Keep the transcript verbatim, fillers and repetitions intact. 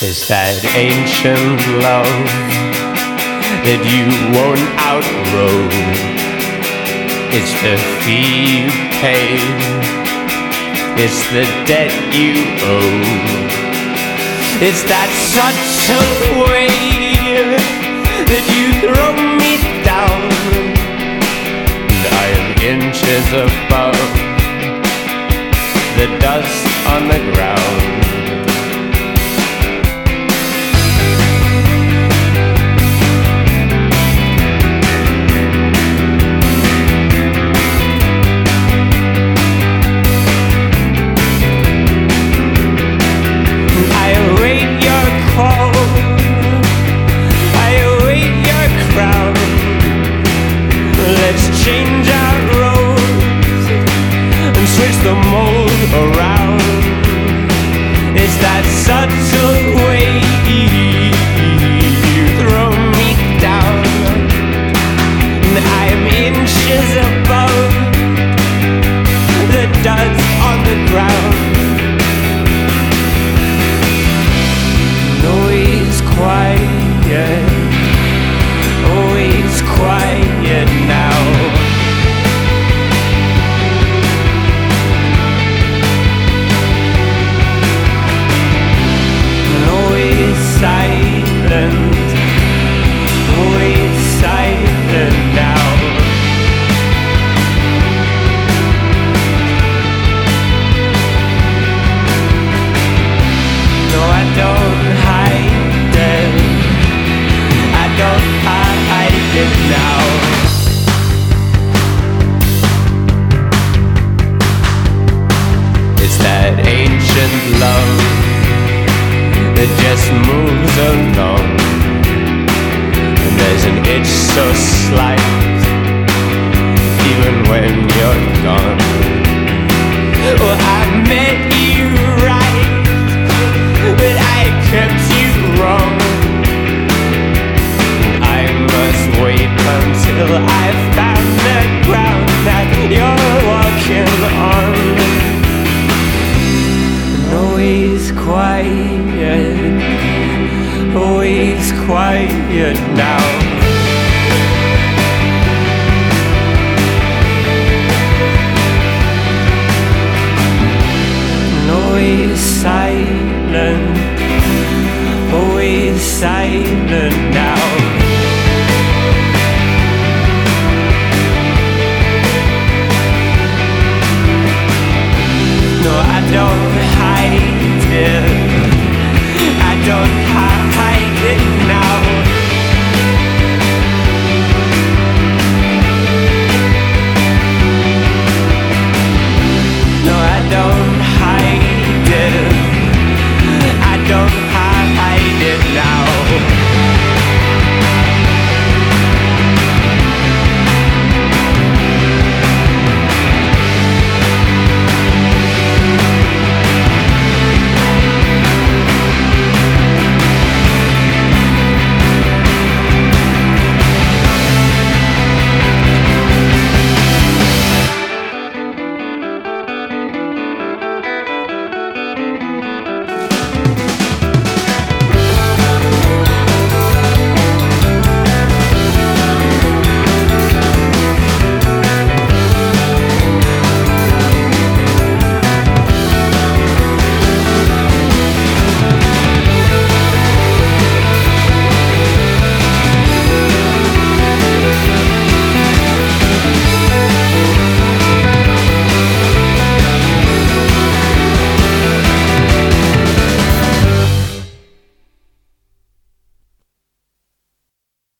Is that ancient love that you won't outgrow? It's the fee you pay, it's the debt you owe. It's that subtle way that you throw me down, and I am inches above the dust on the ground. Change our roads and switch the mold around. It's that subtle way you throw me down, and I'm inches above the dust on the ground. Always quiet, always quiet now. Silent, always silent now. No, I don't hide it, I don't hide it now. It's that ancient love that just moves along, and there's an itch so slight even when you're gone. Well, I met you right, but I kept you wrong. I must wait until I found the ground that you're walking on. And always quiet, always quiet now. And always silent, always silent now.